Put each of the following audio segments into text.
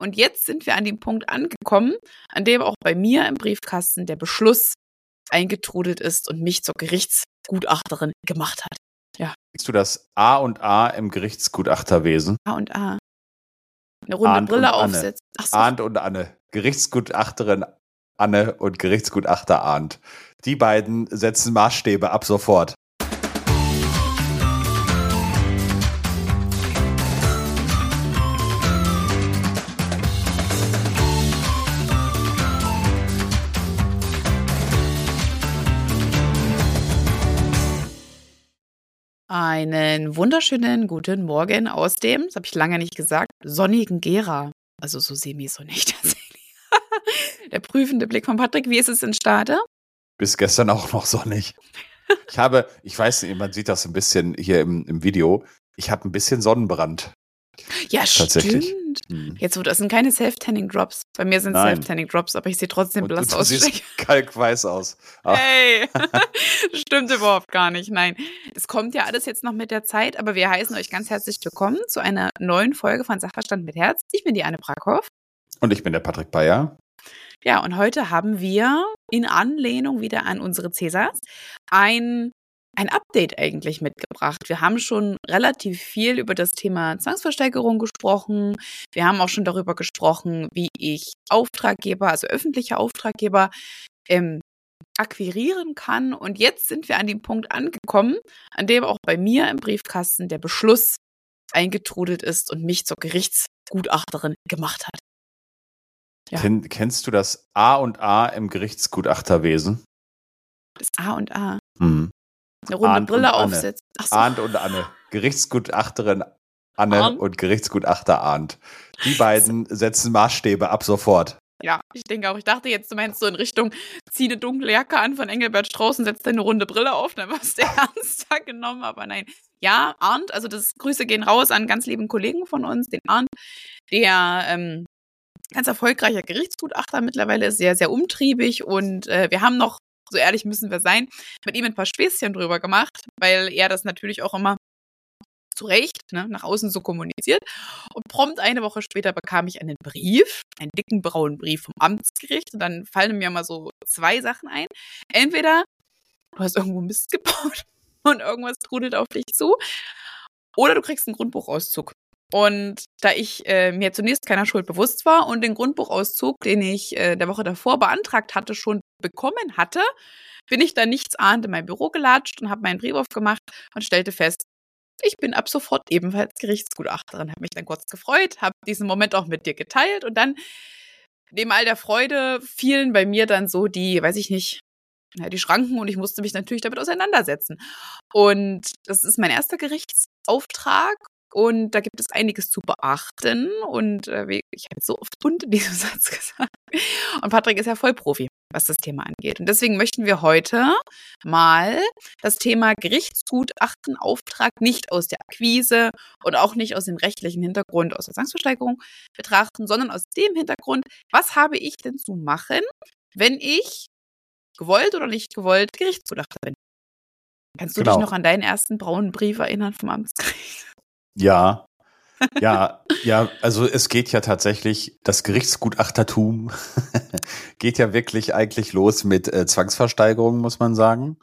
Und jetzt sind wir an dem Punkt angekommen, an dem auch bei mir im Briefkasten der Beschluss eingetrudelt ist und mich zur Gerichtsgutachterin gemacht hat. Ja. Siehst du das A und A im Gerichtsgutachterwesen? A und A. Eine runde Arndt Brille und Anne. aufsetzen. Ach so. Arndt und Anne. Gerichtsgutachterin Anne und Gerichtsgutachter Arndt. Die beiden setzen Maßstäbe ab sofort. Einen wunderschönen guten Morgen aus dem, das habe ich lange nicht gesagt, sonnigen Gera. Also so semi-sonnig tatsächlich. Der prüfende Blick von Patrick. Wie ist es in Stade? Bis gestern auch noch sonnig. Ich weiß nicht, man sieht das ein bisschen hier im Video. Ich habe ein bisschen Sonnenbrand. Ja, Tatsächlich. stimmt. Jetzt, das sind keine Self-Tanning-Drops. Bei mir sind Self-Tanning-Drops, aber ich sehe trotzdem blass aus. Du siehst kalkweiß aus. Hey, stimmt überhaupt gar nicht. Nein, es kommt ja alles jetzt noch mit der Zeit, aber wir heißen euch ganz herzlich willkommen zu einer neuen Folge von Sachverstand mit Herz. Ich bin die Anne Brackhoff. Und ich bin der Patrick Bayer. Ja, und heute haben wir in Anlehnung wieder an unsere Cäsars ein Update eigentlich mitgebracht. Wir haben schon relativ viel über das Thema Zwangsversteigerung gesprochen. Wir haben auch schon darüber gesprochen, wie ich Auftraggeber, also öffentliche Auftraggeber, akquirieren kann. Und jetzt sind wir an dem Punkt angekommen, an dem auch bei mir im Briefkasten der Beschluss eingetrudelt ist und mich zur Gerichtsgutachterin gemacht hat. Ja. Kennst du das A und A im Gerichtsgutachterwesen? Das A und A. Mhm. Eine runde Arndt Brille und Anne. aufsetzen. Ach so. Arndt und Anne. Gerichtsgutachterin Anne und Gerichtsgutachter Arndt. Die beiden setzen Maßstäbe ab sofort. Ja, ich denke auch. Ich dachte jetzt, du meinst so in Richtung, zieh eine dunkle Jacke an von Engelbert Strauß und setz deine runde Brille auf. Dann warst du ernster genommen, aber nein. Ja, Arndt, also das Grüße gehen raus an ganz lieben Kollegen von uns, den Arndt, der ganz erfolgreicher Gerichtsgutachter mittlerweile ist, sehr, sehr umtriebig und wir haben noch, so ehrlich müssen wir sein, mit ihm ein paar Späßchen drüber gemacht, weil er das natürlich auch immer zu Recht nach außen so kommuniziert. Und prompt eine Woche später bekam ich einen Brief, einen dicken braunen Brief vom Amtsgericht. Und dann fallen mir mal so zwei Sachen ein. Entweder du hast irgendwo Mist gebaut und irgendwas trudelt auf dich zu, oder du kriegst einen Grundbuchauszug. Und da ich mir zunächst keiner Schuld bewusst war und den Grundbuchauszug, den ich der Woche davor beantragt hatte, schon bekommen hatte, bin ich dann nichtsahnd in mein Büro gelatscht und habe meinen Brief aufgemacht und stellte fest, ich bin ab sofort ebenfalls Gerichtsgutachterin. Habe mich dann kurz gefreut, habe diesen Moment auch mit dir geteilt und dann, neben all der Freude, fielen bei mir dann so die, weiß ich nicht, die Schranken und ich musste mich natürlich damit auseinandersetzen. Und das ist mein erster Gerichtsauftrag. Und da gibt es einiges zu beachten. Und ich habe jetzt so oft bunt in diesem Satz gesagt. Und Patrick ist ja Vollprofi, was das Thema angeht. Und deswegen möchten wir heute mal das Thema Gerichtsgutachtenauftrag nicht aus der Akquise und auch nicht aus dem rechtlichen Hintergrund, aus der Zwangsversteigerung betrachten, sondern aus dem Hintergrund, was habe ich denn zu machen, wenn ich gewollt oder nicht gewollt Gerichtsgutachter bin? Kannst du dich noch an deinen ersten braunen Brief erinnern vom Amtsgericht? Ja, also es geht ja tatsächlich, das Gerichtsgutachtertum geht ja wirklich eigentlich los mit Zwangsversteigerung, muss man sagen.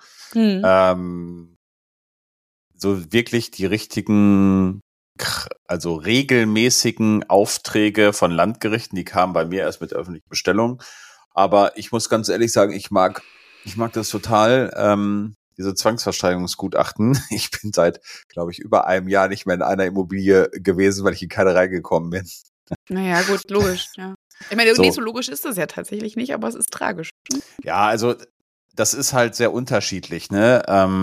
So wirklich die richtigen, also regelmäßigen Aufträge von Landgerichten, die kamen bei mir erst mit der öffentlichen Bestellung. Aber ich muss ganz ehrlich sagen, ich mag das total, diese Zwangsversteigerungsgutachten. Ich bin seit, glaube ich, über einem Jahr nicht mehr in einer Immobilie gewesen, weil ich in keine reingekommen bin. Naja, gut, logisch, ja. Ich meine, so logisch ist das ja tatsächlich nicht, aber es ist tragisch. Ja, also das ist halt sehr unterschiedlich, ne?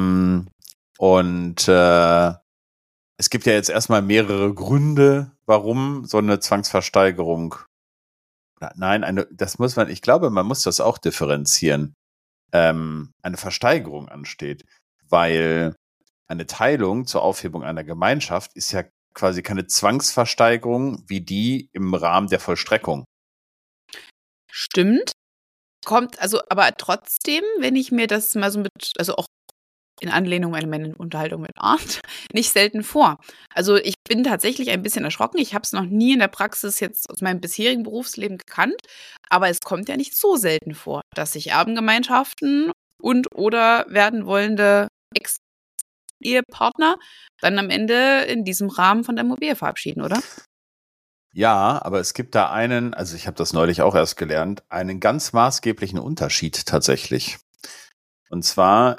Und es gibt ja jetzt erstmal mehrere Gründe, warum so eine Zwangsversteigerung, ich glaube, man muss das auch differenzieren, eine Versteigerung ansteht, weil eine Teilung zur Aufhebung einer Gemeinschaft ist ja quasi keine Zwangsversteigerung wie die im Rahmen der Vollstreckung. Stimmt. Kommt, also, aber trotzdem, wenn ich mir das mal so auch in Anlehnung an meine Unterhaltung mit Arndt, nicht selten vor. Also ich bin tatsächlich ein bisschen erschrocken. Ich habe es noch nie in der Praxis jetzt aus meinem bisherigen Berufsleben gekannt, aber es kommt ja nicht so selten vor, dass sich Erbengemeinschaften und oder werden wollende Ex-Ehepartner dann am Ende in diesem Rahmen von der Immobilie verabschieden, oder? Ja, aber es gibt da einen, also ich habe das neulich auch erst gelernt, einen ganz maßgeblichen Unterschied tatsächlich. Und zwar,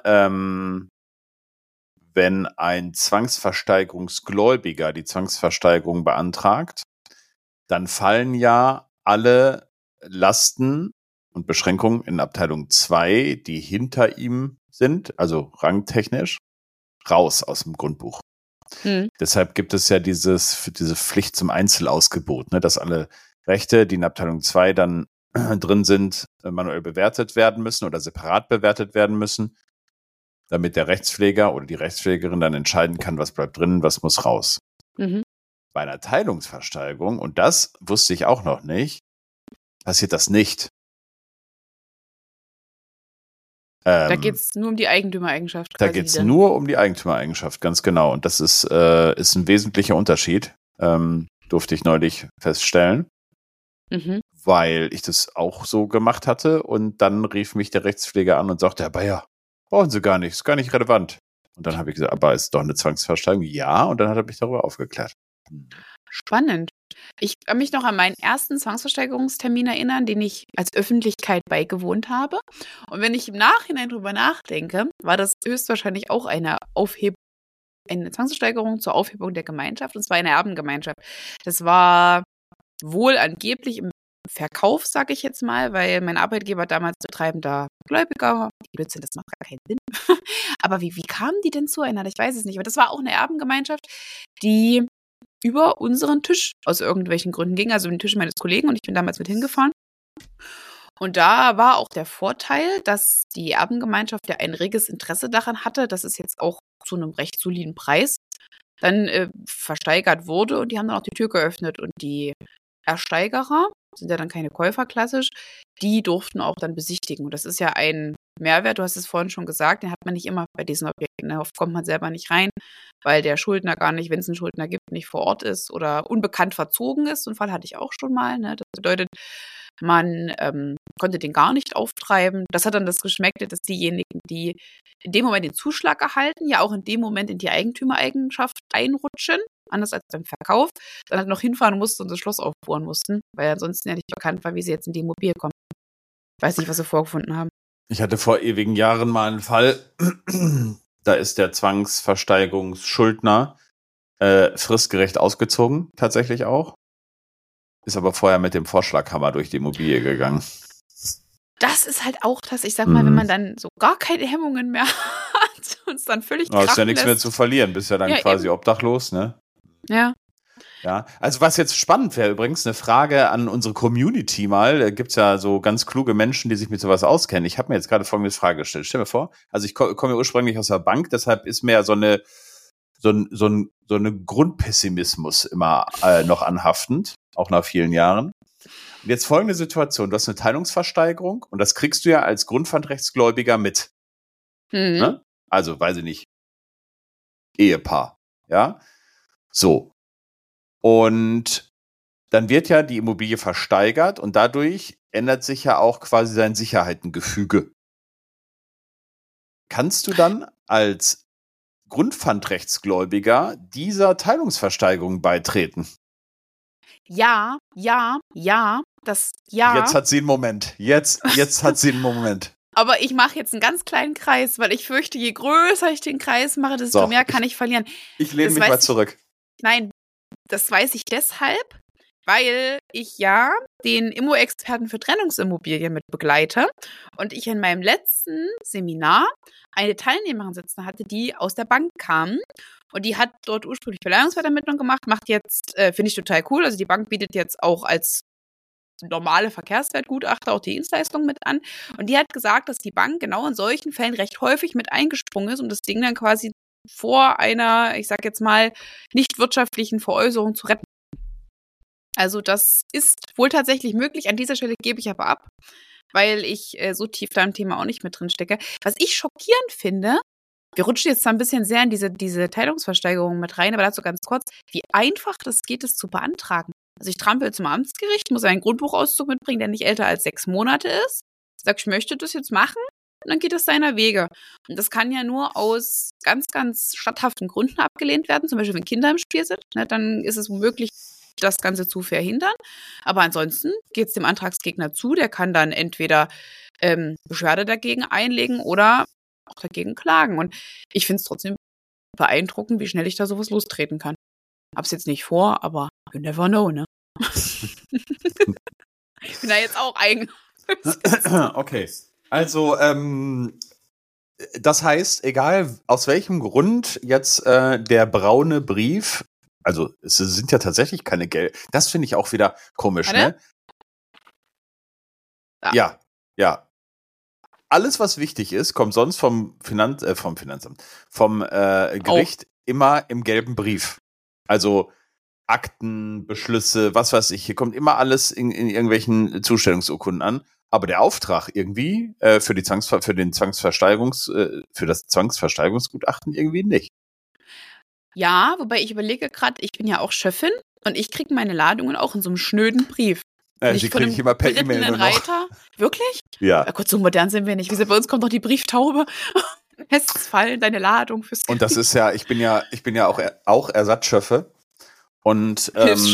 wenn ein Zwangsversteigerungsgläubiger die Zwangsversteigerung beantragt, dann fallen ja alle Lasten und Beschränkungen in Abteilung 2, die hinter ihm sind, also rangtechnisch, raus aus dem Grundbuch. Deshalb gibt es ja diese Pflicht zum Einzelausgebot, ne, dass alle Rechte, die in Abteilung 2 dann drin sind, manuell bewertet werden müssen oder separat bewertet werden müssen, damit der Rechtspfleger oder die Rechtspflegerin dann entscheiden kann, was bleibt drin, was muss raus. Mhm. Bei einer Teilungsversteigerung, und das wusste ich auch noch nicht, passiert das nicht. Da geht es nur um die Eigentümereigenschaft. Da geht es nur um die Eigentümereigenschaft, ganz genau. Und das ist ein wesentlicher Unterschied, durfte ich neulich feststellen, weil ich das auch so gemacht hatte. Und dann rief mich der Rechtspfleger an und sagte, Herr Bayer, brauchen Sie gar nicht, ist gar nicht relevant. Und dann habe ich gesagt, aber ist doch eine Zwangsversteigerung? Ja, und dann hat er mich darüber aufgeklärt. Spannend. Ich kann mich noch an meinen ersten Zwangsversteigerungstermin erinnern, den ich als Öffentlichkeit beigewohnt habe. Und wenn ich im Nachhinein drüber nachdenke, war das höchstwahrscheinlich auch eine Zwangsversteigerung zur Aufhebung der Gemeinschaft, und zwar eine Erbengemeinschaft. Das war wohl angeblich im Verkauf, sage ich jetzt mal, weil mein Arbeitgeber damals betreibender Gläubiger, Blödsinn, das macht gar keinen Sinn. Aber wie kamen die denn zueinander? Ich weiß es nicht. Aber das war auch eine Erbengemeinschaft, die über unseren Tisch aus irgendwelchen Gründen ging, also den Tisch meines Kollegen, und ich bin damals mit hingefahren. Und da war auch der Vorteil, dass die Erbengemeinschaft ja ein reges Interesse daran hatte, dass es jetzt auch zu einem recht soliden Preis dann versteigert wurde, und die haben dann auch die Tür geöffnet, und die Ersteigerer, sind ja dann keine Käufer klassisch, die durften auch dann besichtigen. Und das ist ja ein Mehrwert, du hast es vorhin schon gesagt, den hat man nicht immer bei diesen Objekten. Oft kommt man selber nicht rein, weil der Schuldner gar nicht, wenn es einen Schuldner gibt, nicht vor Ort ist oder unbekannt verzogen ist. So einen Fall hatte ich auch schon mal. Ne? Das bedeutet, man konnte den gar nicht auftreiben. Das hat dann das Geschmäckte, dass diejenigen, die in dem Moment den Zuschlag erhalten, ja auch in dem Moment in die Eigentümereigenschaft einrutschen, anders als beim Verkauf, dann halt noch hinfahren mussten und das Schloss aufbohren mussten, weil ansonsten ja nicht bekannt war, wie sie jetzt in die Immobilie kommen. Ich weiß nicht, was sie vorgefunden haben. Ich hatte vor ewigen Jahren mal einen Fall, da ist der Zwangsversteigerungsschuldner fristgerecht ausgezogen, tatsächlich auch. Ist aber vorher mit dem Vorschlaghammer durch die Immobilie gegangen. Das ist halt auch das, ich sag mal, wenn man dann so gar keine Hemmungen mehr hat und es dann völlig krachen lässt. Ist ja nichts mehr zu verlieren, bist ja dann quasi eben obdachlos, ne? Ja. Ja, also was jetzt spannend wäre übrigens, eine Frage an unsere Community mal. Da gibt's ja so ganz kluge Menschen, die sich mit sowas auskennen. Ich habe mir jetzt gerade folgende Frage gestellt. Stell mir vor, also ich komme ja ursprünglich aus der Bank, deshalb ist mir ja so eine Grundpessimismus immer noch anhaftend, auch nach vielen Jahren. Und jetzt folgende Situation, du hast eine Teilungsversteigerung und das kriegst du ja als Grundpfandrechtsgläubiger mit. Ne? Also, weiß ich nicht, Ehepaar, ja? So. Und dann wird ja die Immobilie versteigert und dadurch ändert sich ja auch quasi sein Sicherheitengefüge. Kannst du dann als Grundpfandrechtsgläubiger dieser Teilungsversteigerung beitreten? Ja. Jetzt hat sie einen Moment. Jetzt hat sie einen Moment. Aber ich mache jetzt einen ganz kleinen Kreis, weil ich fürchte, je größer ich den Kreis mache, desto mehr kann ich verlieren. Ich lehne mich mal zurück. Nein, das weiß ich deshalb, weil ich ja den Immo-Experten für Trennungsimmobilien mit begleite und ich in meinem letzten Seminar eine Teilnehmerin sitzen hatte, die aus der Bank kam, und die hat dort ursprünglich Beleihungswertermittlung gemacht, macht jetzt, finde ich total cool, also die Bank bietet jetzt auch als normale Verkehrswertgutachter auch die Dienstleistung mit an, und die hat gesagt, dass die Bank genau in solchen Fällen recht häufig mit eingesprungen ist, um das Ding dann quasi vor einer, ich sag jetzt mal, nicht wirtschaftlichen Veräußerung zu retten. Also das ist wohl tatsächlich möglich. An dieser Stelle gebe ich aber ab, weil ich so tief da im Thema auch nicht mit drin stecke. Was ich schockierend finde, Wir rutschen jetzt zwar ein bisschen sehr in diese Teilungsversteigerung mit rein, aber dazu ganz kurz, wie einfach das geht, es zu beantragen. Also ich trampel zum Amtsgericht, muss einen Grundbuchauszug mitbringen, der nicht älter als 6 Monate ist. Sag, ich möchte das jetzt machen und dann geht es seiner Wege. Und das kann ja nur aus ganz, ganz statthaften Gründen abgelehnt werden, zum Beispiel wenn Kinder im Spiel sind. Ne, dann ist es womöglich, das Ganze zu verhindern. Aber ansonsten geht es dem Antragsgegner zu, der kann dann entweder Beschwerde dagegen einlegen oder auch dagegen klagen. Und ich finde es trotzdem beeindruckend, wie schnell ich da sowas lostreten kann. Hab's jetzt nicht vor, aber you never know, ne? Ich bin da jetzt auch eigen. Okay. Also, das heißt, egal aus welchem Grund jetzt der braune Brief, also es sind ja tatsächlich keine Geld. Das finde ich auch wieder komisch, ne? Ja. Alles, was wichtig ist, kommt sonst vom Finanzamt, vom Gericht immer im gelben Brief. Also Akten, Beschlüsse, was weiß ich. Hier kommt immer alles in irgendwelchen Zustellungsurkunden an. Aber der Auftrag irgendwie für das Zwangsversteigerungsgutachten irgendwie nicht. Ja, wobei ich überlege gerade, ich bin ja auch Chefin und ich kriege meine Ladungen auch in so einem schnöden Brief. Die kriege ich immer per E-Mail nur noch. Reiter. Wirklich? Ja. Gott, so modern sind wir nicht. Wie gesagt, bei uns kommt doch die Brieftaube. Es fallen deine Ladung fürs Und das ist ja, ich bin ja auch Ersatzschöffe. Und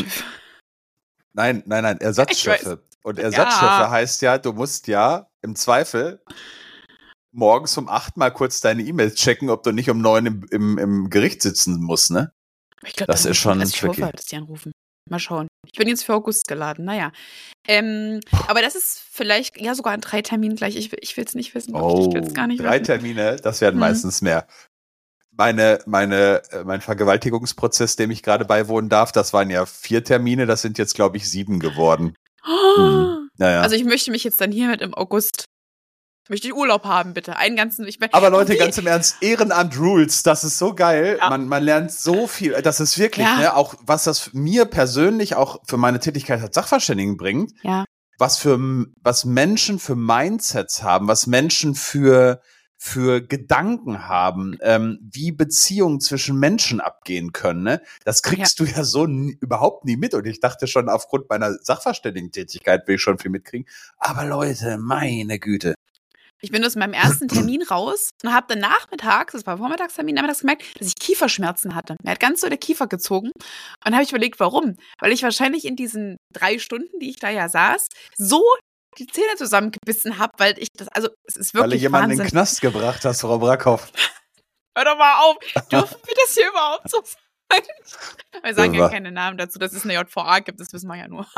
nein, Ersatzschöffe. Und Ersatzschöffe heißt ja, du musst ja im Zweifel morgens um 8 mal kurz deine E-Mails checken, ob du nicht um 9 im Gericht sitzen musst, ne? Ich glaube, das ist schon tricky. Dass die anrufen. Mal schauen. Ich bin jetzt für August geladen, naja. Aber das ist vielleicht, ja, sogar an 3 Terminen gleich. Ich will es nicht wissen. Ich will es gar nicht 3 wissen. Termine, das werden meistens mehr. Mein Vergewaltigungsprozess, dem ich gerade beiwohnen darf, das waren ja 4 Termine, das sind jetzt, glaube ich, 7 geworden. Naja. Also ich möchte mich jetzt dann hiermit im August, möchte ich Urlaub haben, bitte. Einen ganzen, aber Leute, ganz im Ernst, Ehrenamt Rules, das ist so geil. Ja. Man lernt so viel. Das ist wirklich, ne, auch was das mir persönlich auch für meine Tätigkeit als Sachverständigen bringt. Ja. Was Menschen für Mindsets haben, was Menschen für Gedanken haben, wie Beziehungen zwischen Menschen abgehen können, ne? Das kriegst du ja so überhaupt nie mit. Und ich dachte schon, aufgrund meiner Sachverständigen-Tätigkeit will ich schon viel mitkriegen. Aber Leute, meine Güte. Ich bin aus meinem ersten Termin raus und habe dann nachmittags, das war Vormittagstermin, nachmittags gemerkt, dass ich Kieferschmerzen hatte. Mir hat ganz so der Kiefer gezogen. Und dann habe ich überlegt, warum? Weil ich wahrscheinlich in diesen 3 Stunden, die ich da ja saß, so die Zähne zusammengebissen habe, weil ich das, also es ist wirklich weil du jemanden Wahnsinn. In den Knast gebracht hast, Frau Brackhoff. Hör doch mal auf. Dürfen wir das hier überhaupt so sagen? Wir sagen ja keine Namen dazu, dass es eine JVA gibt, das wissen wir ja nur.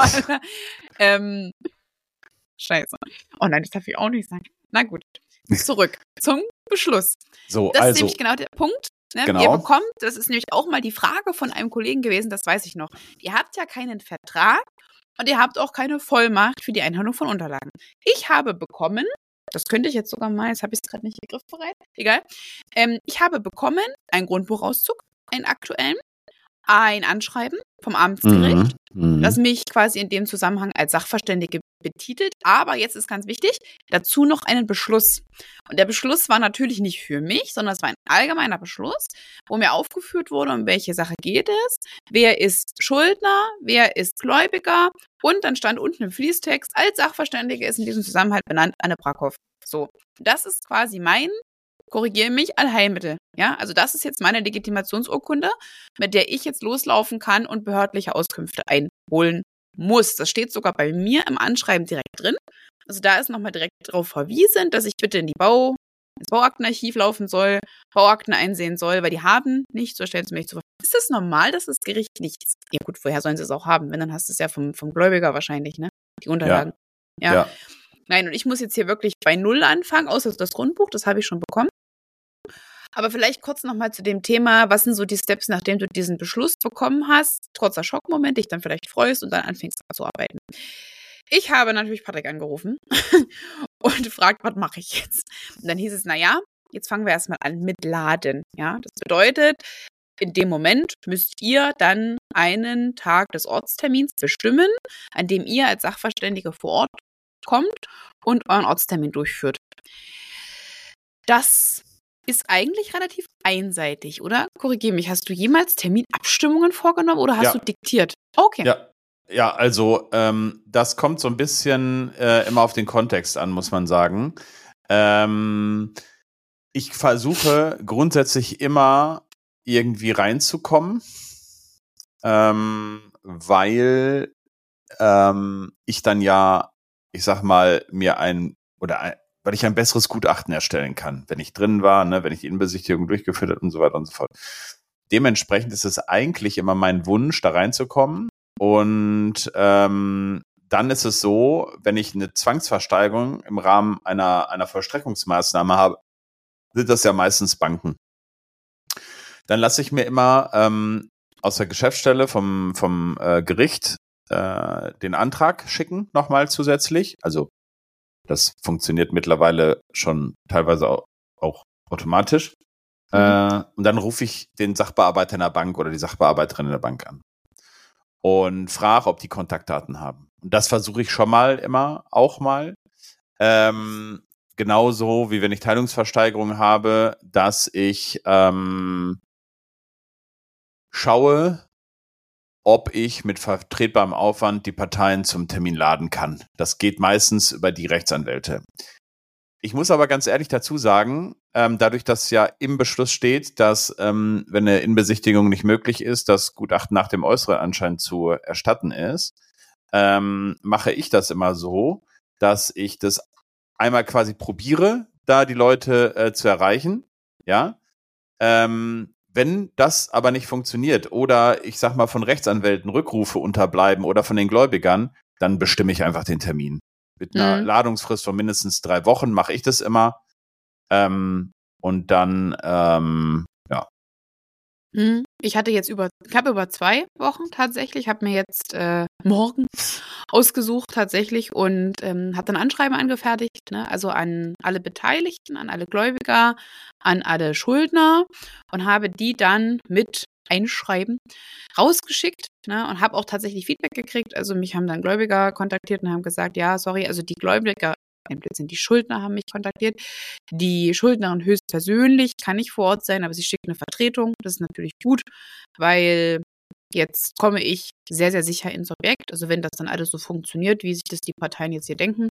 Scheiße. Oh nein, das darf ich auch nicht sagen. Na gut, zurück zum Beschluss. So, das also, ist nämlich genau der Punkt. Ne? Genau. Ihr bekommt, das ist nämlich auch mal die Frage von einem Kollegen gewesen, das weiß ich noch. Ihr habt ja keinen Vertrag und ihr habt auch keine Vollmacht für die Einholung von Unterlagen. Ich habe bekommen, das könnte ich jetzt sogar mal, jetzt habe ich es gerade nicht griffbereit, egal. Ich habe bekommen einen Grundbuchauszug, einen aktuellen, ein Anschreiben vom Amtsgericht, das mich quasi in dem Zusammenhang als Sachverständige betitelt. Aber jetzt ist ganz wichtig, dazu noch einen Beschluss. Und der Beschluss war natürlich nicht für mich, sondern es war ein allgemeiner Beschluss, wo mir aufgeführt wurde, um welche Sache geht es, wer ist Schuldner, wer ist Gläubiger und dann stand unten im Fließtext, als Sachverständige ist in diesem Zusammenhang benannt Anne Brackhoff. So, das ist quasi mein, korrigiere mich, Allheilmittel. Ja, also das ist jetzt meine Legitimationsurkunde, mit der ich jetzt loslaufen kann und behördliche Auskünfte einholen muss. Das steht sogar bei mir im Anschreiben direkt drin. Also da ist nochmal direkt darauf verwiesen, dass ich bitte ins Bauaktenarchiv laufen soll, Bauakten einsehen soll, weil die haben nicht, so stellen sie mich zur Verfügung. Ist das normal, dass das Gericht nichts? Ja gut, woher sollen sie es auch haben? Wenn, dann hast du es ja vom Gläubiger wahrscheinlich, ne? Die Unterlagen. Ja. Nein, und ich muss jetzt hier wirklich bei Null anfangen, außer das Grundbuch, das habe ich schon bekommen. Aber vielleicht kurz nochmal zu dem Thema, was sind so die Steps, nachdem du diesen Beschluss bekommen hast, trotz der Schockmoment, dich dann vielleicht freust und dann anfängst zu arbeiten. Ich habe natürlich Patrick angerufen und gefragt, was mache ich jetzt? Und dann hieß es, naja, jetzt fangen wir erstmal an mit Laden. Ja, das bedeutet, in dem Moment müsst ihr dann einen Tag des Ortstermins bestimmen, an dem ihr als Sachverständige vor Ort kommt und euren Ortstermin durchführt. Das ist eigentlich relativ einseitig, oder? Korrigiere mich. Hast du jemals Terminabstimmungen vorgenommen oder hast du diktiert? Okay. Ja, also das kommt so ein bisschen immer auf den Kontext an, muss man sagen. Ich versuche grundsätzlich immer irgendwie reinzukommen, weil ich dann ja, ich sag mal, weil ich ein besseres Gutachten erstellen kann, wenn ich drin war, ne, wenn ich die Innenbesichtigung durchgeführt habe und so weiter und so fort. Dementsprechend ist es eigentlich immer mein Wunsch, da reinzukommen. Und dann ist es so, wenn ich eine Zwangsversteigerung im Rahmen einer Vollstreckungsmaßnahme habe, sind das ja meistens Banken. Dann lasse ich mir immer aus der Geschäftsstelle vom Gericht den Antrag schicken, nochmal zusätzlich. Also das funktioniert mittlerweile schon teilweise auch automatisch. Und dann rufe ich den Sachbearbeiter in der Bank oder die Sachbearbeiterin in der Bank an und frage, ob die Kontaktdaten haben. Und das versuche ich schon mal auch mal. Genauso wie wenn ich Teilungsversteigerung habe, dass ich schaue, ob ich mit vertretbarem Aufwand die Parteien zum Termin laden kann. Das geht meistens über die Rechtsanwälte. Ich muss aber ganz ehrlich dazu sagen, dadurch, dass ja im Beschluss steht, dass, wenn eine Innenbesichtigung nicht möglich ist, das Gutachten nach dem äußeren Anschein zu erstatten ist, mache ich das immer so, dass ich das einmal quasi probiere, da die Leute zu erreichen, ja. Wenn das aber nicht funktioniert oder ich sag mal von Rechtsanwälten Rückrufe unterbleiben oder von den Gläubigern, dann bestimme ich einfach den Termin. Mit einer Ladungsfrist von mindestens 3 Wochen mache ich das immer. Und dann, ja. Ich habe über 2 Wochen tatsächlich, habe mir jetzt morgen ausgesucht tatsächlich und habe dann Anschreiben angefertigt, ne? Also an alle Beteiligten, an alle Gläubiger, an alle Schuldner und habe die dann mit Einschreiben rausgeschickt, ne? Und habe auch tatsächlich Feedback gekriegt. Also mich haben dann Gläubiger kontaktiert und haben gesagt, ja, sorry, also die Gläubiger, die Schuldner haben mich kontaktiert. Die Schuldnerin höchstpersönlich kann nicht vor Ort sein, aber sie schickt eine Vertretung. Das ist natürlich gut, weil jetzt komme ich sehr, sehr sicher ins Objekt. Also wenn das dann alles so funktioniert, wie sich das die Parteien jetzt hier denken.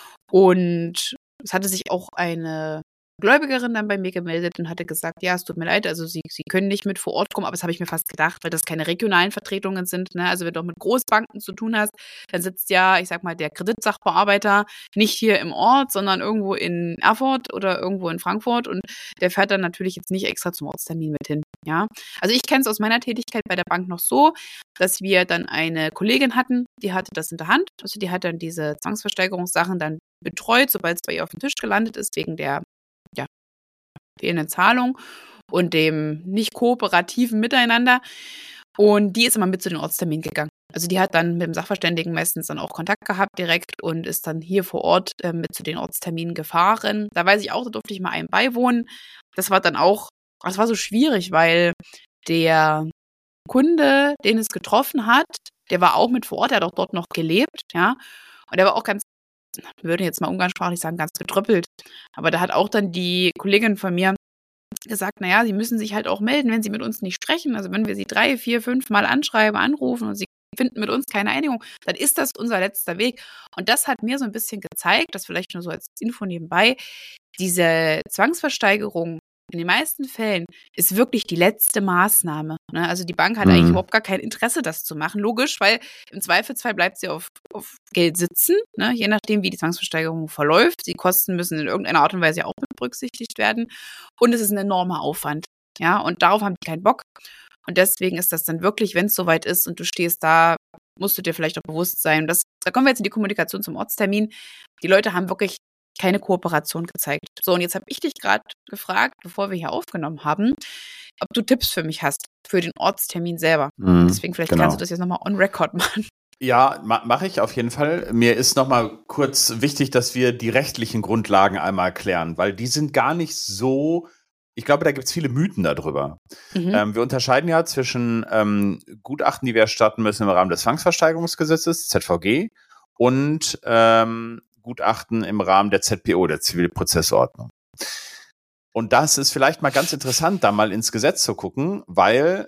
Und es hatte sich auch eine Gläubigerin dann bei mir gemeldet und hatte gesagt, ja, es tut mir leid, also sie können nicht mit vor Ort kommen, aber das habe ich mir fast gedacht, weil das keine regionalen Vertretungen sind, ne? Also wenn du auch mit Großbanken zu tun hast, dann sitzt ja, ich sag mal, der Kreditsachbearbeiter nicht hier im Ort, sondern irgendwo in Erfurt oder irgendwo in Frankfurt und der fährt dann natürlich jetzt nicht extra zum Ortstermin mit hin, ja. Also ich kenne es aus meiner Tätigkeit bei der Bank noch so, dass wir dann eine Kollegin hatten, die hatte das in der Hand, also die hat dann diese Zwangsversteigerungssachen dann betreut, sobald es bei ihr auf dem Tisch gelandet ist, wegen der fehlenden Zahlung und dem nicht kooperativen Miteinander. Und die ist immer mit zu den Ortsterminen gegangen. Also die hat dann mit dem Sachverständigen meistens dann auch Kontakt gehabt direkt und ist dann hier vor Ort mit zu den Ortsterminen gefahren. Da weiß ich auch, da durfte ich mal einem beiwohnen. Das war so schwierig, weil der Kunde, den es getroffen hat, der war auch mit vor Ort, der hat auch dort noch gelebt, ja. Und der war auch ganz, wir würden jetzt mal umgangssprachlich sagen, ganz getröppelt. Aber da hat auch dann die Kollegin von mir gesagt, naja, sie müssen sich halt auch melden, wenn sie mit uns nicht sprechen. Also wenn wir sie 3, 4, 5 Mal anschreiben, anrufen und sie finden mit uns keine Einigung, dann ist das unser letzter Weg. Und das hat mir so ein bisschen gezeigt, das vielleicht nur so als Info nebenbei, diese Zwangsversteigerung in den meisten Fällen ist wirklich die letzte Maßnahme, ne? Also die Bank hat eigentlich überhaupt gar kein Interesse, das zu machen. Logisch, weil im Zweifelsfall bleibt sie auf Geld sitzen, ne? Je nachdem, wie die Zwangsversteigerung verläuft. Die Kosten müssen in irgendeiner Art und Weise auch mit berücksichtigt werden. Und es ist ein enormer Aufwand, ja? Und darauf haben die keinen Bock. Und deswegen ist das dann wirklich, wenn es soweit ist und du stehst da, musst du dir vielleicht auch bewusst sein. Da kommen wir jetzt in die Kommunikation zum Ortstermin. Die Leute haben wirklich keine Kooperation gezeigt. So, und jetzt habe ich dich gerade gefragt, bevor wir hier aufgenommen haben, ob du Tipps für mich hast, für den Ortstermin selber. Deswegen vielleicht kannst du das jetzt nochmal on record machen. Ja, mache ich auf jeden Fall. Mir ist nochmal kurz wichtig, dass wir die rechtlichen Grundlagen einmal klären, weil die sind gar nicht so, ich glaube, da gibt es viele Mythen darüber. Wir unterscheiden ja zwischen Gutachten, die wir erstatten müssen im Rahmen des Zwangsversteigerungsgesetzes, ZVG, und Gutachten im Rahmen der ZPO, der Zivilprozessordnung. Und das ist vielleicht mal ganz interessant, da mal ins Gesetz zu gucken, weil,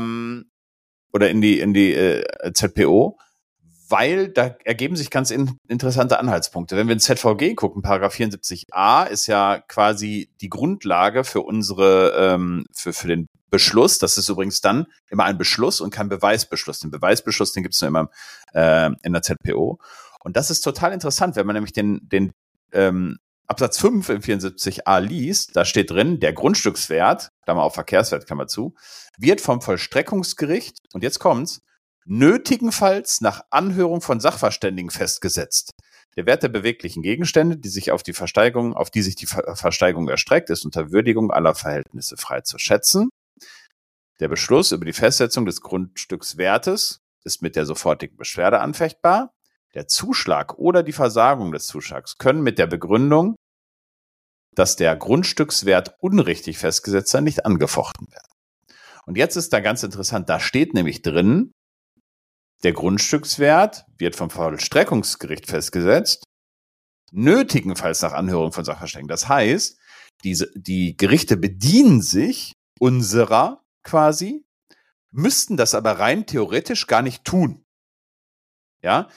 oder in die ZPO, weil da ergeben sich ganz interessante Anhaltspunkte. Wenn wir in ZVG gucken, Paragraph 74a ist ja quasi die Grundlage für unsere, für den Beschluss. Das ist übrigens dann immer ein Beschluss und kein Beweisbeschluss. Den Beweisbeschluss, den gibt es nur immer in der ZPO. Und das ist total interessant, wenn man nämlich den Absatz 5 im 74a liest, da steht drin, der Grundstückswert, Klammer auf Verkehrswert, Klammer zu, wird vom Vollstreckungsgericht, und jetzt kommt's, nötigenfalls nach Anhörung von Sachverständigen festgesetzt. Der Wert der beweglichen Gegenstände, die sich die Versteigerung erstreckt, ist unter Würdigung aller Verhältnisse frei zu schätzen. Der Beschluss über die Festsetzung des Grundstückswertes ist mit der sofortigen Beschwerde anfechtbar. Der Zuschlag oder die Versagung des Zuschlags können mit der Begründung, dass der Grundstückswert unrichtig festgesetzt sei, nicht angefochten werden. Und jetzt ist da ganz interessant, da steht nämlich drin, der Grundstückswert wird vom Vollstreckungsgericht festgesetzt, nötigenfalls nach Anhörung von Sachverständigen. Das heißt, die Gerichte bedienen sich unserer quasi, müssten das aber rein theoretisch gar nicht tun. Ja,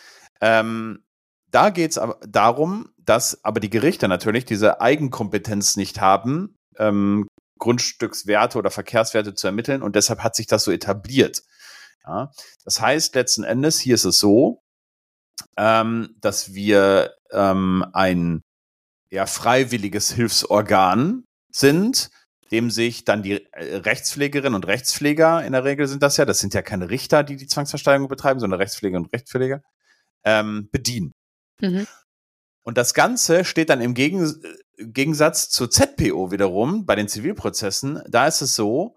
da geht es aber darum, dass aber die Gerichte natürlich diese Eigenkompetenz nicht haben, Grundstückswerte oder Verkehrswerte zu ermitteln, und deshalb hat sich das so etabliert. Ja, das heißt, letzten Endes, hier ist es so, dass wir ein freiwilliges Hilfsorgan sind, dem sich dann die Rechtspflegerinnen und Rechtspfleger, in der Regel sind das sind ja keine Richter, die Zwangsversteigerung betreiben, sondern Rechtspfleger und Rechtspfleger, bedienen. Mhm. Und das Ganze steht dann im Gegensatz zur ZPO wiederum, bei den Zivilprozessen, da ist es so,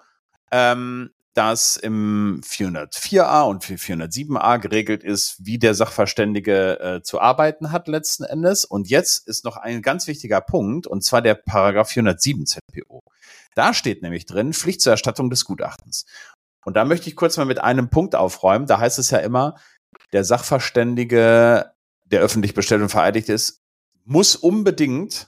dass im 404a und 407a geregelt ist, wie der Sachverständige zu arbeiten hat letzten Endes. Und jetzt ist noch ein ganz wichtiger Punkt, und zwar der Paragraph 407 ZPO. Da steht nämlich drin, Pflicht zur Erstattung des Gutachtens. Und da möchte ich kurz mal mit einem Punkt aufräumen. Da heißt es ja immer, der Sachverständige, der öffentlich bestellt und vereidigt ist, muss unbedingt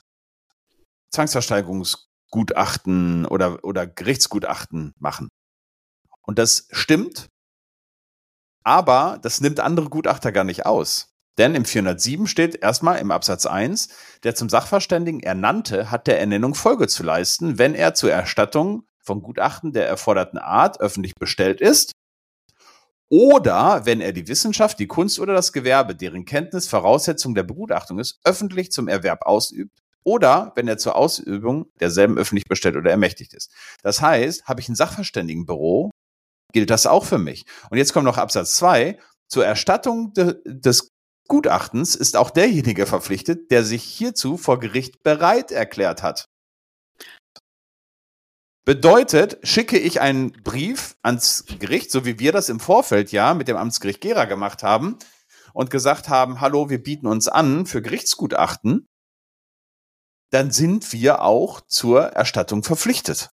Zwangsversteigerungsgutachten oder Gerichtsgutachten machen. Und das stimmt, aber das nimmt andere Gutachter gar nicht aus. Denn im 407 steht erstmal im Absatz 1, der zum Sachverständigen Ernannte hat der Ernennung Folge zu leisten, wenn er zur Erstattung von Gutachten der erforderten Art öffentlich bestellt ist oder wenn er die Wissenschaft, die Kunst oder das Gewerbe, deren Kenntnis Voraussetzung der Begutachtung ist, öffentlich zum Erwerb ausübt oder wenn er zur Ausübung derselben öffentlich bestellt oder ermächtigt ist. Das heißt, habe ich ein Sachverständigenbüro, gilt das auch für mich. Und jetzt kommt noch Absatz 2. Zur Erstattung des Gutachtens ist auch derjenige verpflichtet, der sich hierzu vor Gericht bereit erklärt hat. Bedeutet, schicke ich einen Brief ans Gericht, so wie wir das im Vorfeld mit dem Amtsgericht Gera gemacht haben und gesagt haben, hallo, wir bieten uns an für Gerichtsgutachten, dann sind wir auch zur Erstattung verpflichtet.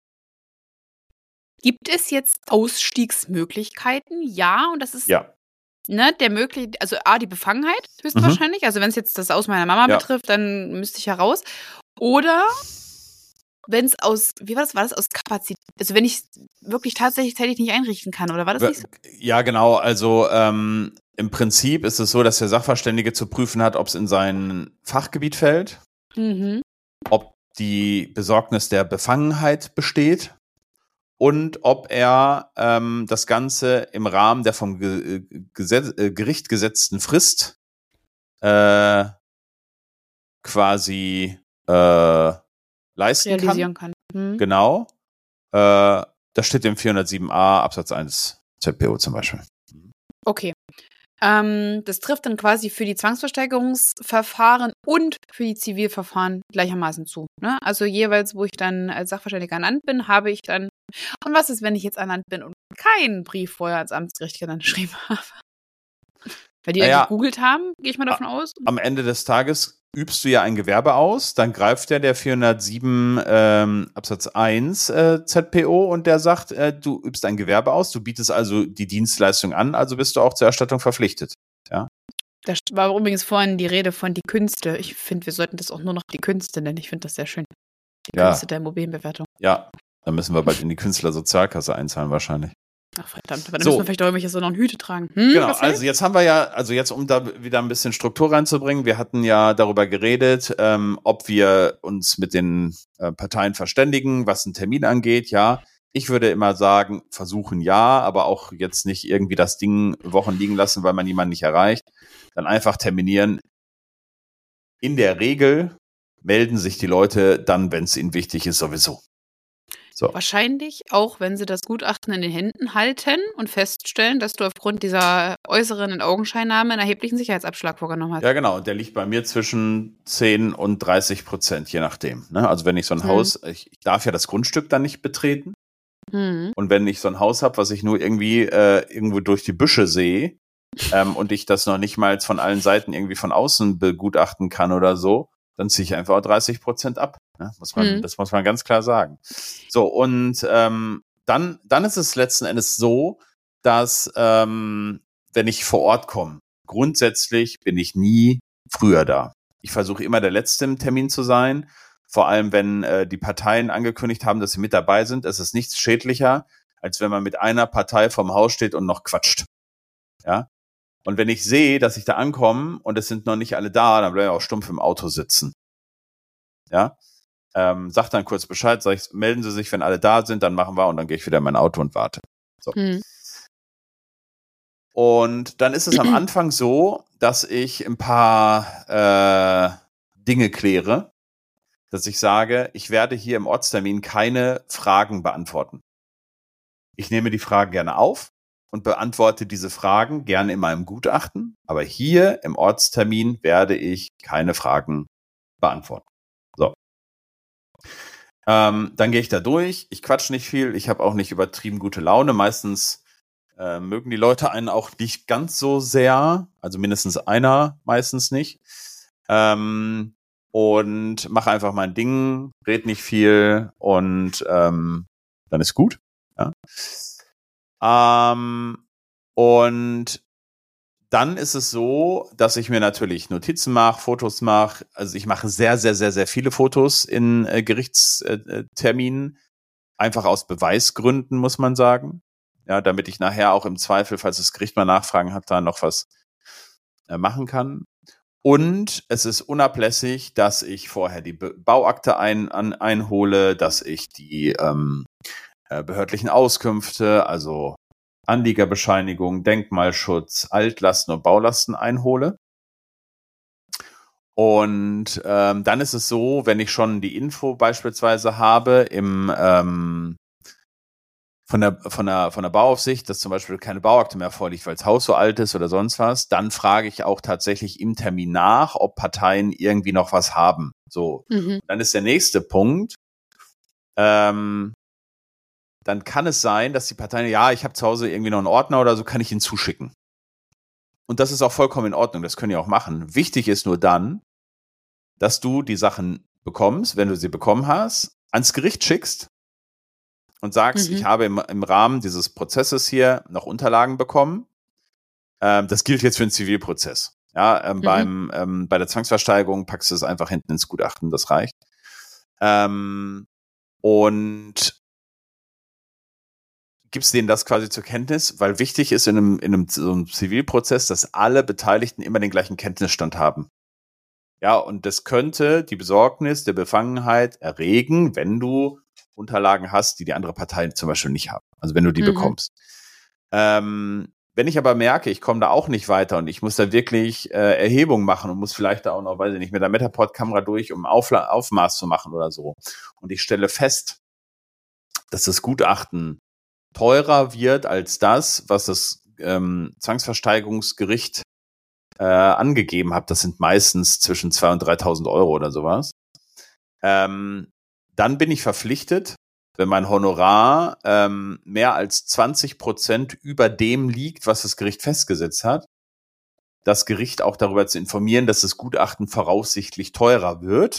Gibt es jetzt Ausstiegsmöglichkeiten? Ja, und das ist also die Befangenheit höchstwahrscheinlich. Also wenn es jetzt das Aus meiner Mama betrifft, dann müsste ich ja raus. Oder wenn es aus Kapazität, also wenn ich wirklich tatsächlich zeitlich nicht einrichten kann, oder war das nicht so? Ja, genau. Also im Prinzip ist es so, dass der Sachverständige zu prüfen hat, ob es in sein Fachgebiet fällt, ob die Besorgnis der Befangenheit besteht und ob er das Ganze im Rahmen der vom Gericht gesetzten Frist quasi leisten realisieren kann. Genau. Das steht im 407a Absatz 1 ZPO zum Beispiel. Okay. Das trifft dann quasi für die Zwangsversteigerungsverfahren und für die Zivilverfahren gleichermaßen zu. Ne? Also jeweils, wo ich dann als Sachverständiger ernannt bin, habe ich dann. Und was ist, wenn ich jetzt ernannt bin und keinen Brief vorher ans Amtsgericht geschrieben habe? Weil die dann gegoogelt haben, gehe ich mal davon aus. Am Ende des Tages übst du ja ein Gewerbe aus, dann greift ja der 407 Absatz 1 ZPO und der sagt, du übst ein Gewerbe aus, du bietest also die Dienstleistung an, also bist du auch zur Erstattung verpflichtet. Ja. Da war übrigens vorhin die Rede von die Künste. Ich finde, wir sollten das auch nur noch die Künste nennen. Ich finde das sehr schön. Die Künste der Immobilienbewertung. Ja, dann müssen wir bald in die Künstlersozialkasse einzahlen wahrscheinlich. Ach verdammt, aber dann müssen wir vielleicht auch irgendwelche so noch Hüte tragen. Genau, also jetzt haben wir jetzt um da wieder ein bisschen Struktur reinzubringen, wir hatten ja darüber geredet, ob wir uns mit den Parteien verständigen, was einen Termin angeht, ja. Ich würde immer sagen, versuchen ja, aber auch jetzt nicht irgendwie das Ding Wochen liegen lassen, weil man jemanden nicht erreicht. Dann einfach terminieren. In der Regel melden sich die Leute dann, wenn es ihnen wichtig ist, sowieso. So. Wahrscheinlich auch, wenn sie das Gutachten in den Händen halten und feststellen, dass du aufgrund dieser äußeren In-Augenscheinnahme einen erheblichen Sicherheitsabschlag vorgenommen hast. Ja, genau. Und der liegt bei mir zwischen 10 und 30%, je nachdem. Ne? Also wenn ich so ein Haus, ich darf ja das Grundstück dann nicht betreten. Und wenn ich so ein Haus habe, was ich nur irgendwie irgendwo durch die Büsche sehe und ich das noch nicht mal von allen Seiten irgendwie von außen begutachten kann oder so, dann ziehe ich einfach 30% ab. Ne? Das muss man ganz klar sagen. So, und dann ist es letzten Endes so, dass wenn ich vor Ort komme, grundsätzlich bin ich nie früher da. Ich versuche immer der Letzte im Termin zu sein. Vor allem, wenn die Parteien angekündigt haben, dass sie mit dabei sind. Es ist nichts schädlicher, als wenn man mit einer Partei vorm Haus steht und noch quatscht. Ja. Und wenn ich sehe, dass ich da ankomme und es sind noch nicht alle da, dann bleibe ich auch stumpf im Auto sitzen. Ja. Sag dann kurz Bescheid, sag ich, melden Sie sich, wenn alle da sind, dann machen wir und dann gehe ich wieder in mein Auto und warte. So. Und dann ist es am Anfang so, dass ich ein paar Dinge kläre, dass ich sage, ich werde hier im Ortstermin keine Fragen beantworten. Ich nehme die Fragen gerne auf und beantworte diese Fragen gerne in meinem Gutachten, aber hier im Ortstermin werde ich keine Fragen beantworten. So. Dann gehe ich da durch, ich quatsch nicht viel, ich habe auch nicht übertrieben gute Laune, meistens mögen die Leute einen auch nicht ganz so sehr, also mindestens einer meistens nicht. Und mache einfach mein Ding, red nicht viel und dann ist gut. Ja. Und dann ist es so, dass ich mir natürlich Notizen mache, Fotos mache. Also ich mache sehr, sehr, sehr, sehr viele Fotos in Gerichtsterminen. Einfach aus Beweisgründen, muss man sagen. Ja, damit ich nachher auch im Zweifel, falls das Gericht mal Nachfragen hat, da noch was machen kann. Und es ist unablässig, dass ich vorher die Bauakte einhole, dass ich die behördlichen Auskünfte, also Anliegerbescheinigung, Denkmalschutz, Altlasten und Baulasten einhole. Und dann ist es so, wenn ich schon die Info beispielsweise habe von der Bauaufsicht, dass zum Beispiel keine Bauakte mehr vorliegt, weil das Haus so alt ist oder sonst was, dann frage ich auch tatsächlich im Termin nach, ob Parteien irgendwie noch was haben. So, Dann ist der nächste Punkt. Dann kann es sein, dass die Parteien, ja, ich habe zu Hause irgendwie noch einen Ordner oder so, kann ich ihn zuschicken. Und das ist auch vollkommen in Ordnung, das können die auch machen. Wichtig ist nur dann, dass du die Sachen bekommst, wenn du sie bekommen hast, ans Gericht schickst und sagst, ich habe im Rahmen dieses Prozesses hier noch Unterlagen bekommen. Das gilt jetzt für einen Zivilprozess. Ja, bei der Zwangsversteigerung packst du es einfach hinten ins Gutachten, das reicht. Und gibst denen das quasi zur Kenntnis, weil wichtig ist in so einem Zivilprozess, dass alle Beteiligten immer den gleichen Kenntnisstand haben. Ja, und das könnte die Besorgnis der Befangenheit erregen, wenn du Unterlagen hast, die andere Partei zum Beispiel nicht haben. Also wenn du die bekommst. Wenn ich aber merke, ich komme da auch nicht weiter und ich muss da wirklich Erhebungen machen und muss vielleicht da auch noch, weiß ich nicht, mit der Metaport-Kamera durch, um Aufmaß zu machen oder so. Und ich stelle fest, dass das Gutachten teurer wird als das, was das Zwangsversteigerungsgericht angegeben hat. Das sind meistens zwischen 2.000 und 3.000 Euro oder sowas. Dann bin ich verpflichtet, wenn mein Honorar mehr als 20% über dem liegt, was das Gericht festgesetzt hat, das Gericht auch darüber zu informieren, dass das Gutachten voraussichtlich teurer wird.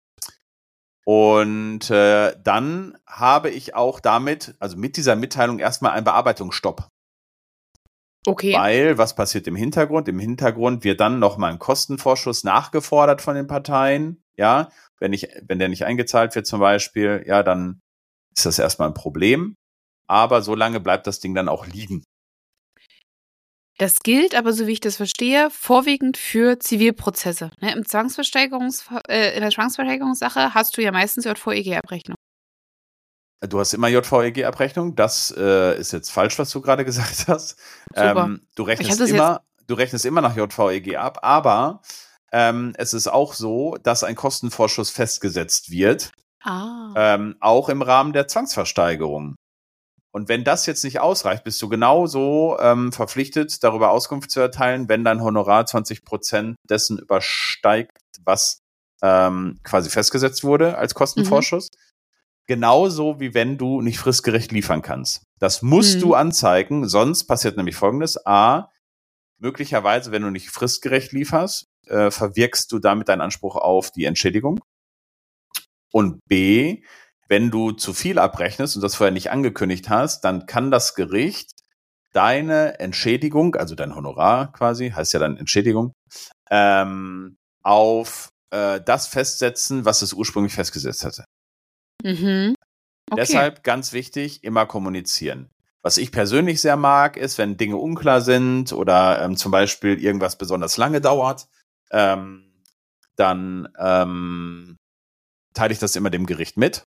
Und dann habe ich auch damit, also mit dieser Mitteilung erstmal einen Bearbeitungsstopp. Okay. Weil, was passiert im Hintergrund? Im Hintergrund wird dann nochmal ein Kostenvorschuss nachgefordert von den Parteien, ja, Wenn der nicht eingezahlt wird zum Beispiel, ja, dann ist das erstmal ein Problem. Aber so lange bleibt das Ding dann auch liegen. Das gilt aber, so wie ich das verstehe, vorwiegend für Zivilprozesse. Ne? In der Zwangsversteigerungssache hast du ja meistens JVEG-Abrechnung. Du hast immer JVEG-Abrechnung. Das ist jetzt falsch, was du gerade gesagt hast. Super. Du rechnest immer nach JVEG ab, aber es ist auch so, dass ein Kostenvorschuss festgesetzt wird, auch im Rahmen der Zwangsversteigerung. Und wenn das jetzt nicht ausreicht, bist du genauso verpflichtet, darüber Auskunft zu erteilen, wenn dein Honorar 20% dessen übersteigt, was quasi festgesetzt wurde als Kostenvorschuss. Genauso wie wenn du nicht fristgerecht liefern kannst. Das musst du anzeigen, sonst passiert nämlich Folgendes. A, möglicherweise, wenn du nicht fristgerecht lieferst, verwirkst du damit deinen Anspruch auf die Entschädigung. Und B, wenn du zu viel abrechnest und das vorher nicht angekündigt hast, dann kann das Gericht deine Entschädigung, also dein Honorar quasi, heißt ja dann Entschädigung, auf das festsetzen, was es ursprünglich festgesetzt hatte. Okay. Deshalb ganz wichtig, immer kommunizieren. Was ich persönlich sehr mag, ist, wenn Dinge unklar sind oder zum Beispiel irgendwas besonders lange dauert, dann teile ich das immer dem Gericht mit.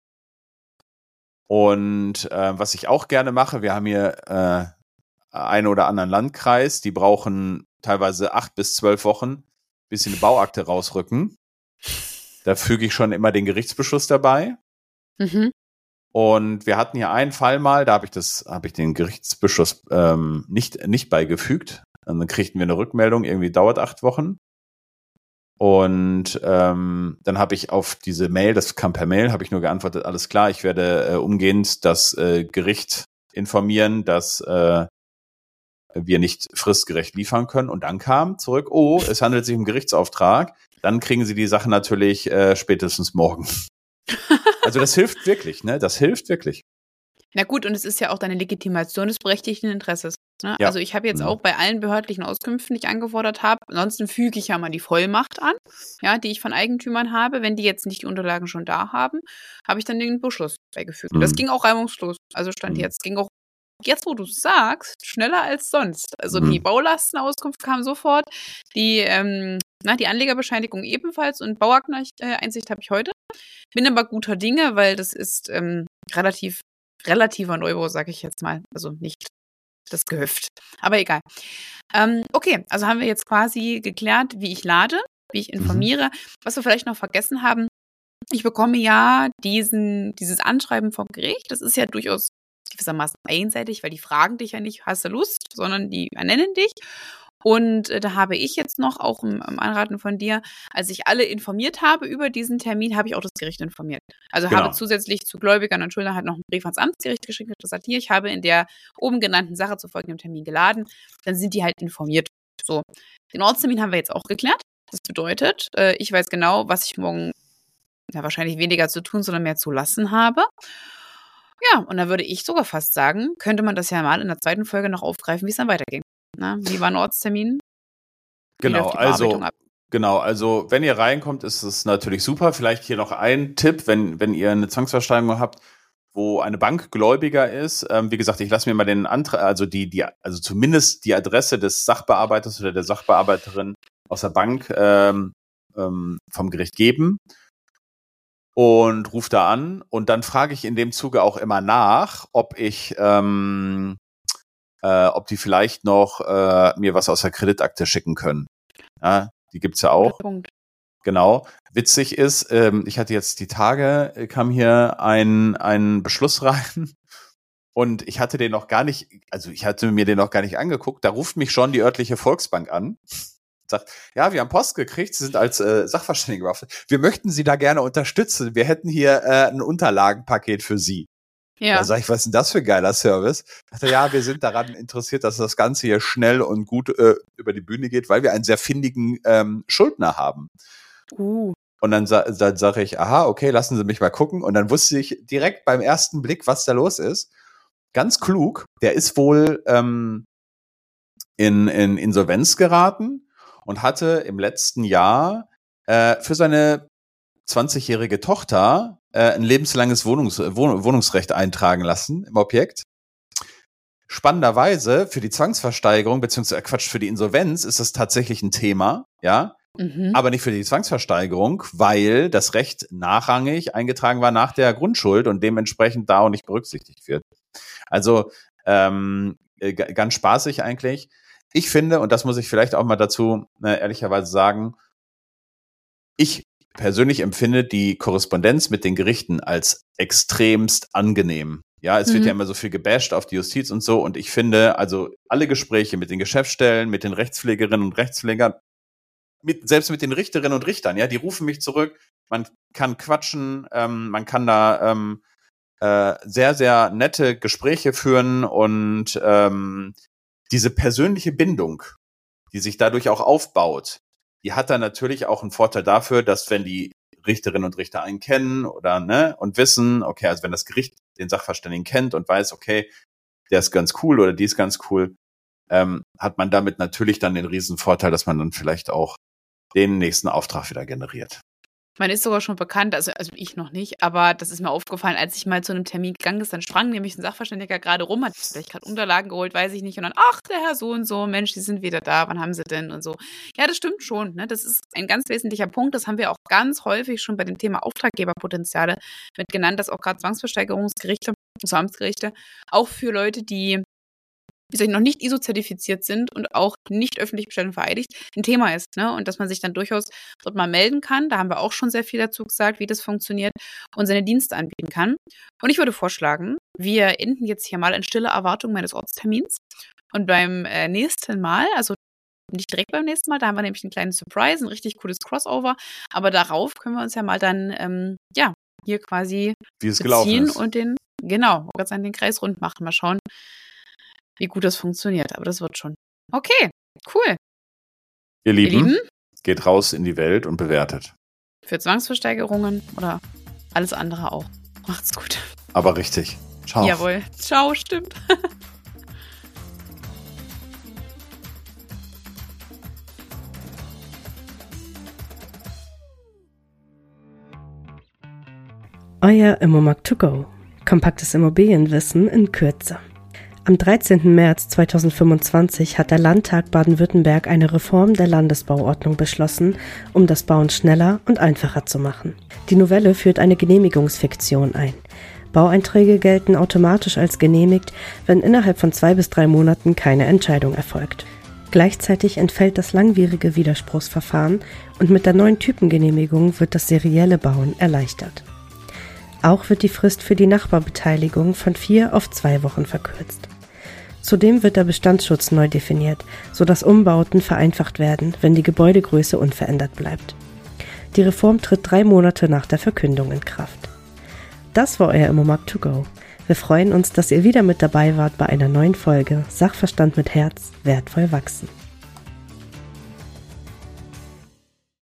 Und was ich auch gerne mache, wir haben hier einen oder anderen Landkreis, die brauchen teilweise 8 bis 12 Wochen, bis sie eine Bauakte rausrücken. Da füge ich schon immer den Gerichtsbeschluss dabei. Und wir hatten hier einen Fall mal, da habe ich den Gerichtsbeschluss nicht beigefügt. Und dann kriegten wir eine Rückmeldung, irgendwie dauert 8 Wochen. Und dann habe ich auf diese Mail, das kam per Mail, habe ich nur geantwortet, alles klar, ich werde umgehend das Gericht informieren, dass wir nicht fristgerecht liefern können. Und dann kam zurück, es handelt sich um Gerichtsauftrag, dann kriegen Sie die Sache natürlich spätestens morgen. Also das hilft wirklich, ne? Das hilft wirklich. Na gut, und es ist ja auch deine Legitimation des berechtigten Interesses. Ne? Ja. Also ich habe jetzt auch bei allen behördlichen Auskünften, die ich angefordert habe, ansonsten füge ich ja mal die Vollmacht an, ja, die ich von Eigentümern habe. Wenn die jetzt nicht die Unterlagen schon da haben, habe ich dann den Beschluss beigefügt. Das ging auch reibungslos. Also ging auch jetzt, wo du es sagst, schneller als sonst. Also die Baulastenauskunft kam sofort, die Anlegerbescheinigung ebenfalls und Bauakteneinsicht habe ich heute. Bin aber guter Dinge, weil das ist relativer Neubau, sage ich jetzt mal. Also nicht das Gehöft. Aber egal. Okay, also haben wir jetzt quasi geklärt, wie ich lade, wie ich informiere. Was wir vielleicht noch vergessen haben, ich bekomme ja dieses Anschreiben vom Gericht. Das ist ja durchaus gewissermaßen einseitig, weil die fragen dich ja nicht, hast du Lust, sondern die ernennen dich. Und da habe ich jetzt noch, auch im Anraten von dir, als ich alle informiert habe über diesen Termin, habe ich auch das Gericht informiert. Also habe zusätzlich zu Gläubigern und Schuldnern halt noch einen Brief ans Amtsgericht geschickt und gesagt, hier, ich habe in der oben genannten Sache zu folgendem Termin geladen. Dann sind die halt informiert. So, den Ortstermin haben wir jetzt auch geklärt. Das bedeutet, ich weiß genau, was ich morgen wahrscheinlich weniger zu tun, sondern mehr zu lassen habe. Ja, und da würde ich sogar fast sagen, könnte man das ja mal in der zweiten Folge noch aufgreifen, wie es dann weiterging. Na, wie war ein Ortstermin? Genau, also wenn ihr reinkommt, ist es natürlich super. Vielleicht hier noch ein Tipp, wenn ihr eine Zwangsversteigerung habt, wo eine Bank gläubiger ist. Wie gesagt, ich lasse mir mal den Antrag, also zumindest die Adresse des Sachbearbeiters oder der Sachbearbeiterin aus der Bank vom Gericht geben und rufe da an. Und dann frage ich in dem Zuge auch immer nach, ob die vielleicht noch mir was aus der Kreditakte schicken können. Ja, die gibt's ja auch. Genau. Witzig ist, ich hatte jetzt die Tage, kam hier ein Beschluss rein und ich hatte mir den noch gar nicht angeguckt. Da ruft mich schon die örtliche Volksbank an. Sagt, ja, wir haben Post gekriegt, Sie sind als Sachverständige beauftragt. Wir möchten Sie da gerne unterstützen. Wir hätten hier ein Unterlagenpaket für Sie. Ja. Da sage ich, was ist denn das für ein geiler Service? Ich dachte, ja, wir sind daran interessiert, dass das Ganze hier schnell und gut über die Bühne geht, weil wir einen sehr findigen Schuldner haben. Und dann sage ich, aha, okay, lassen Sie mich mal gucken. Und dann wusste ich direkt beim ersten Blick, was da los ist. Ganz klug, der ist wohl in Insolvenz geraten und hatte im letzten Jahr für seine 20-jährige Tochter ein lebenslanges Wohnungsrecht eintragen lassen im Objekt. Spannenderweise für die Zwangsversteigerung, beziehungsweise für die Insolvenz ist das tatsächlich ein Thema, ja, aber nicht für die Zwangsversteigerung, weil das Recht nachrangig eingetragen war nach der Grundschuld und dementsprechend da auch nicht berücksichtigt wird. Also ganz spaßig eigentlich. Ich finde, und das muss ich vielleicht auch mal dazu ehrlicherweise sagen, ich persönlich empfinde die Korrespondenz mit den Gerichten als extremst angenehm. Ja, es wird ja immer so viel gebasht auf die Justiz und so. Und ich finde, also alle Gespräche mit den Geschäftsstellen, mit den Rechtspflegerinnen und Rechtspflegern, selbst mit den Richterinnen und Richtern, ja, die rufen mich zurück. Man kann quatschen, man kann da sehr, sehr nette Gespräche führen und diese persönliche Bindung, die sich dadurch auch aufbaut, die hat dann natürlich auch einen Vorteil dafür, dass wenn die Richterinnen und Richter einen kennen oder und wissen, okay, also wenn das Gericht den Sachverständigen kennt und weiß, okay, der ist ganz cool oder die ist ganz cool, hat man damit natürlich dann den riesen Vorteil, dass man dann vielleicht auch den nächsten Auftrag wieder generiert. Man ist sogar schon bekannt, also ich noch nicht, aber das ist mir aufgefallen, als ich mal zu einem Termin gegangen ist, dann sprang nämlich ein Sachverständiger gerade rum, hat vielleicht gerade Unterlagen geholt, weiß ich nicht, und dann, ach, der Herr so und so, Mensch, die sind wieder da, wann haben sie denn und so. Ja, das stimmt schon, ne? Das ist ein ganz wesentlicher Punkt, das haben wir auch ganz häufig schon bei dem Thema Auftraggeberpotenziale mit genannt, dass auch gerade Zwangsversteigerungsgerichte, also Amtsgerichte, auch für Leute, die noch nicht ISO-zertifiziert sind und auch nicht öffentlich bestellt und vereidigt, ein Thema ist, ne? Und dass man sich dann durchaus dort mal melden kann. Da haben wir auch schon sehr viel dazu gesagt, wie das funktioniert und seine Dienste anbieten kann. Und ich würde vorschlagen, wir enden jetzt hier mal in stiller Erwartung meines Ortstermins. Und beim nächsten Mal, also nicht direkt beim nächsten Mal, da haben wir nämlich einen kleinen Surprise, ein richtig cooles Crossover. Aber darauf können wir uns ja mal dann, hier quasi wie es gelaufen ist. Und den Kreis rund machen. Mal schauen, wie gut das funktioniert, aber das wird schon. Okay, cool. Ihr Lieben, geht raus in die Welt und bewertet. Für Zwangsversteigerungen oder alles andere auch. Macht's gut. Aber richtig. Ciao. Jawohl. Ciao, stimmt. Euer Immomarkt to go. Kompaktes Immobilienwissen in Kürze. Am 13. März 2025 hat der Landtag Baden-Württemberg eine Reform der Landesbauordnung beschlossen, um das Bauen schneller und einfacher zu machen. Die Novelle führt eine Genehmigungsfiktion ein. Baueinträge gelten automatisch als genehmigt, wenn innerhalb von 2 bis 3 Monaten keine Entscheidung erfolgt. Gleichzeitig entfällt das langwierige Widerspruchsverfahren und mit der neuen Typengenehmigung wird das serielle Bauen erleichtert. Auch wird die Frist für die Nachbarbeteiligung von 4 auf 2 Wochen verkürzt. Zudem wird der Bestandsschutz neu definiert, sodass Umbauten vereinfacht werden, wenn die Gebäudegröße unverändert bleibt. Die Reform tritt 3 Monate nach der Verkündung in Kraft. Das war euer Immomarkt to go. Wir freuen uns, dass ihr wieder mit dabei wart bei einer neuen Folge Sachverstand mit Herz, wertvoll wachsen.